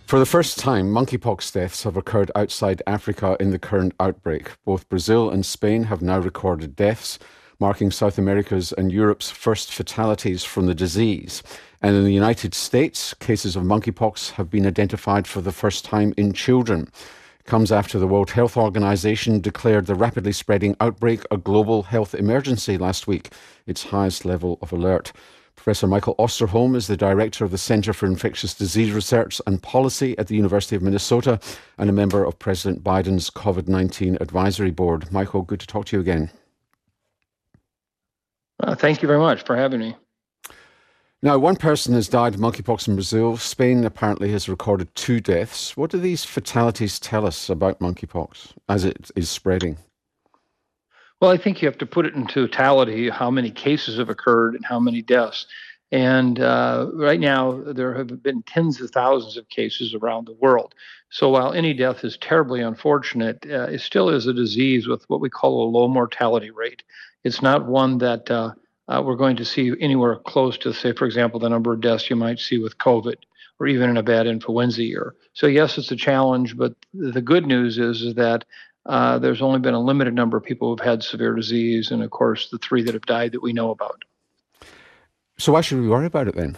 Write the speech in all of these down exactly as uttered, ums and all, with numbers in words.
For the first time, monkeypox deaths have occurred outside Africa in the current outbreak. Both Brazil and Spain have now recorded deaths, marking South America's and Europe's first fatalities from the disease. And in the United States, cases of monkeypox have been identified for the first time in children. It comes after the World Health Organization declared the rapidly spreading outbreak a global health emergency last week, its highest level of alert. Professor Michael Osterholm is the Director of the Centre for Infectious Disease Research and Policy at the University of Minnesota and a member of President Biden's COVID nineteen Advisory Board. Michael, good to talk to you again. Uh, thank you very much for having me. Now, one person has died of monkeypox in Brazil. Spain apparently has recorded two deaths. What do these fatalities tell us about monkeypox as it is spreading? Well, I think you have to put it in totality, how many cases have occurred and how many deaths. And uh, right now, there have been tens of thousands of cases around the world. So while any death is terribly unfortunate, uh, it still is a disease with what we call a low mortality rate. It's not one that uh, uh, we're going to see anywhere close to, say, for example, the number of deaths you might see with COVID or even in a bad influenza year. So yes, it's a challenge, but the good news is, is that Uh, there's only been a limited number of people who've had severe disease, and of course, the three that have died that we know about. So why should we worry about it then?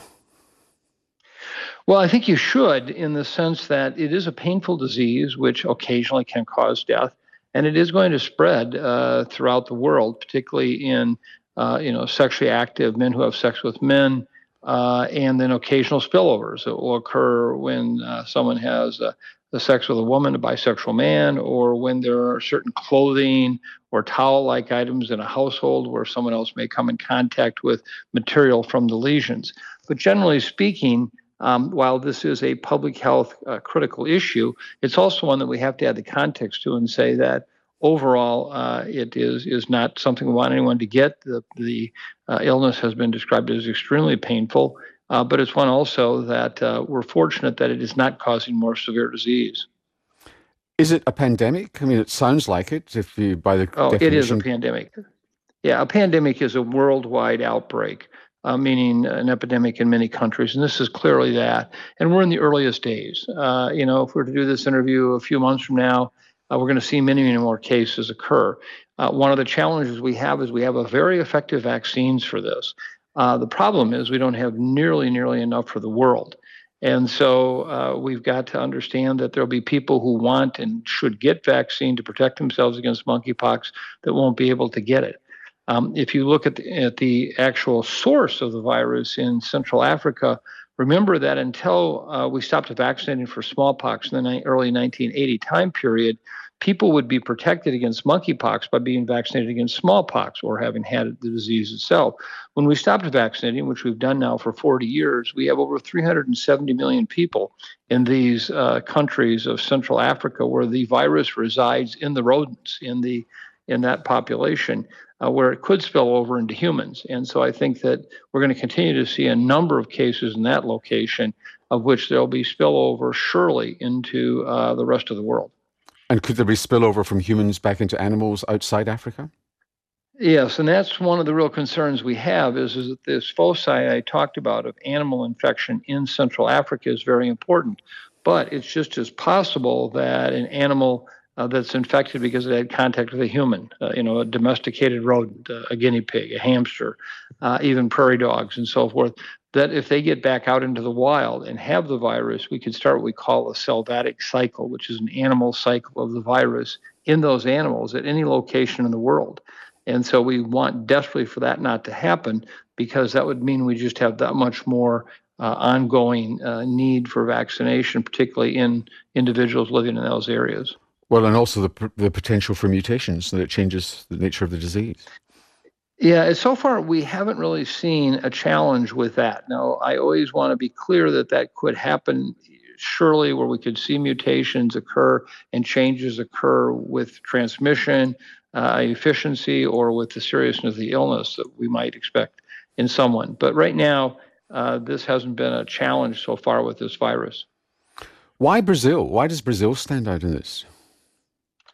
Well, I think you should, in the sense that it is a painful disease, which occasionally can cause death, and it is going to spread uh, throughout the world, particularly in uh, you know sexually active men who have sex with men, uh, and then occasional spillovers that will occur when uh, someone has uh, the sex with a woman, a bisexual man, or when there are certain clothing or towel-like items in a household where someone else may come in contact with material from the lesions. But generally speaking, um, while this is a public health uh, critical issue, it's also one that we have to add the context to and say that overall uh, it is is not something we want anyone to get. The, the uh, illness has been described as extremely painful. Uh, but it's one also that uh, we're fortunate that it is not causing more severe disease. Is it a pandemic? I mean, it sounds like it, if you by the Oh, definition. it is a pandemic. Yeah, a pandemic is a worldwide outbreak, uh, meaning an epidemic in many countries, and this is clearly that. And we're in the earliest days. Uh, you know, if we're to do this interview a few months from now, uh, we're going to see many, many more cases occur. Uh, one of the challenges we have is we have a very effective vaccines for this. Uh, the problem is we don't have nearly, nearly enough for the world. And so uh, we've got to understand that there'll be people who want and should get vaccine to protect themselves against monkeypox that won't be able to get it. Um, if you look at the, at the actual source of the virus in Central Africa, remember that until uh, we stopped vaccinating for smallpox in the ni- early nineteen eighty time period, people would be protected against monkeypox by being vaccinated against smallpox or having had the disease itself. When we stopped vaccinating, which we've done now for forty years, we have over three hundred seventy million people in these uh, countries of Central Africa where the virus resides in the rodents, in the in that population, uh, where it could spill over into humans. And so I think that we're going to continue to see a number of cases in that location, of which there'll be spillover surely into uh, the rest of the world. And could there be spillover from humans back into animals outside Africa? Yes, and that's one of the real concerns we have is, is that this foci I talked about of animal infection in Central Africa is very important. But it's just as possible that an animal uh, that's infected because it had contact with a human, uh, you know, a domesticated rodent, uh, a guinea pig, a hamster, uh, even prairie dogs and so forth, that if they get back out into the wild and have the virus, we could start what we call a salvatic cycle, which is an animal cycle of the virus in those animals at any location in the world. And so we want desperately for that not to happen, because that would mean we just have that much more uh, ongoing uh, need for vaccination, particularly in individuals living in those areas. Well, and also the, the potential for mutations, that it changes the nature of the disease. Yeah, so far we haven't really seen a challenge with that. Now, I always want to be clear that that could happen surely, where we could see mutations occur and changes occur with transmission, uh, efficiency, or with the seriousness of the illness that we might expect in someone. But right now, uh, this hasn't been a challenge so far with this virus. Why Brazil? Why does Brazil stand out in this?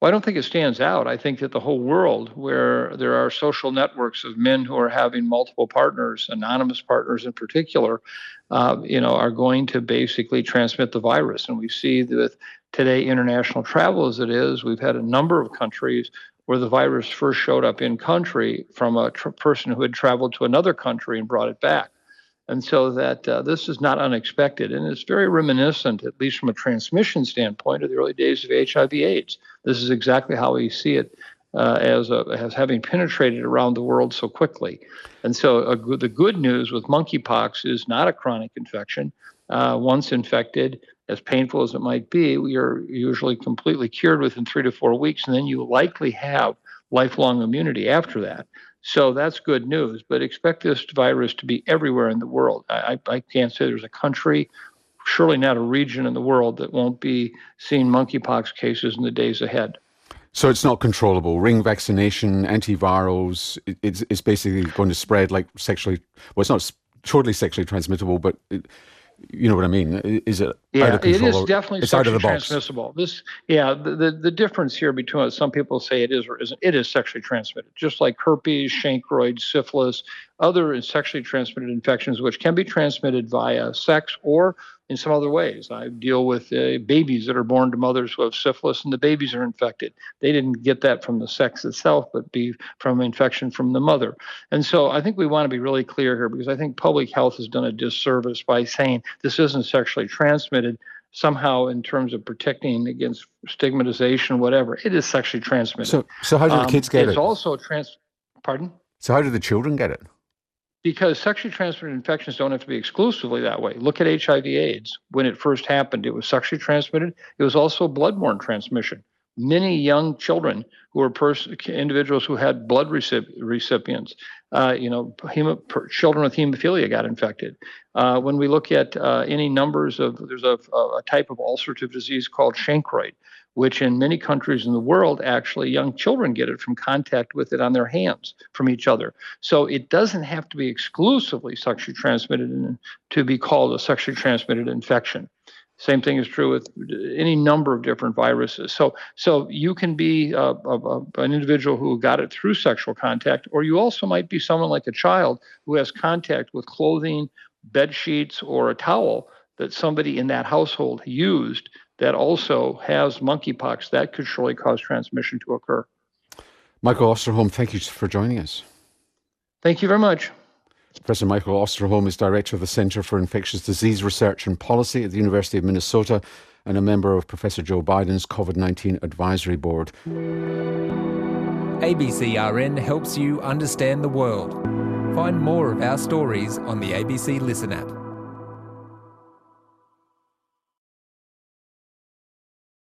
Well, I don't think it stands out. I think that the whole world, where there are social networks of men who are having multiple partners, anonymous partners in particular, uh, you know, are going to basically transmit the virus. And we see that today, international travel as it is, we've had a number of countries where the virus first showed up in country from a tr- person who had traveled to another country and brought it back. And so that uh, this is not unexpected, and it's very reminiscent, at least from a transmission standpoint, of the early days of H I V AIDS. This is exactly how we see it uh, as, a, as having penetrated around the world so quickly. And so a good, the good news with monkeypox is not a chronic infection. Uh, once infected, as painful as it might be, you're usually completely cured within three to four weeks, and then you likely have lifelong immunity after that. So that's good news, but expect this virus to be everywhere in the world. I, I can't say there's a country, surely not a region in the world, that won't be seeing monkeypox cases in the days ahead. So it's not controllable. Ring vaccination, antivirals, it's, it's basically going to spread like sexually, well, it's not totally sexually transmittable, but it, you know what I mean? Is it yeah, out of control? It is definitely it's sexually out of the box. transmissible. This, yeah, the, the, the difference here between what some people say it is or isn't, it is sexually transmitted, just like herpes, chancroid, syphilis, other sexually transmitted infections, which can be transmitted via sex or in some other ways. I deal with uh, babies that are born to mothers who have syphilis and the babies are infected. They didn't get that from the sex itself, but be from infection from the mother. And so I think we want to be really clear here, because I think public health has done a disservice by saying this isn't sexually transmitted somehow in terms of protecting against stigmatization, whatever. It is sexually transmitted. So, so how do the kids get um, it? It's also trans. Pardon? So how do the children get it? Because sexually transmitted infections don't have to be exclusively that way. Look at H I V AIDS. When it first happened, it was sexually transmitted. It was also bloodborne transmission. Many young children who were pers- individuals who had blood recip- recipients, uh, you know, hemo- per- children with hemophilia got infected. Uh, when we look at uh, any numbers of, there's a, a type of ulcerative disease called chancroid, which in many countries in the world, actually young children get it from contact with it on their hands from each other. So it doesn't have to be exclusively sexually transmitted in, to be called a sexually transmitted infection. Same thing is true with any number of different viruses. So, so you can be uh, a, a, an individual who got it through sexual contact, or you also might be someone like a child who has contact with clothing, bed sheets, or a towel that somebody in that household used that also has monkeypox. That could surely cause transmission to occur. Michael Osterholm, thank you for joining us. Thank you very much. Professor Michael Osterholm is Director of the Centre for Infectious Disease Research and Policy at the University of Minnesota and a member of Professor Joe Biden's COVID nineteen Advisory Board. A B C R N helps you understand the world. Find more of our stories on the A B C Listen app.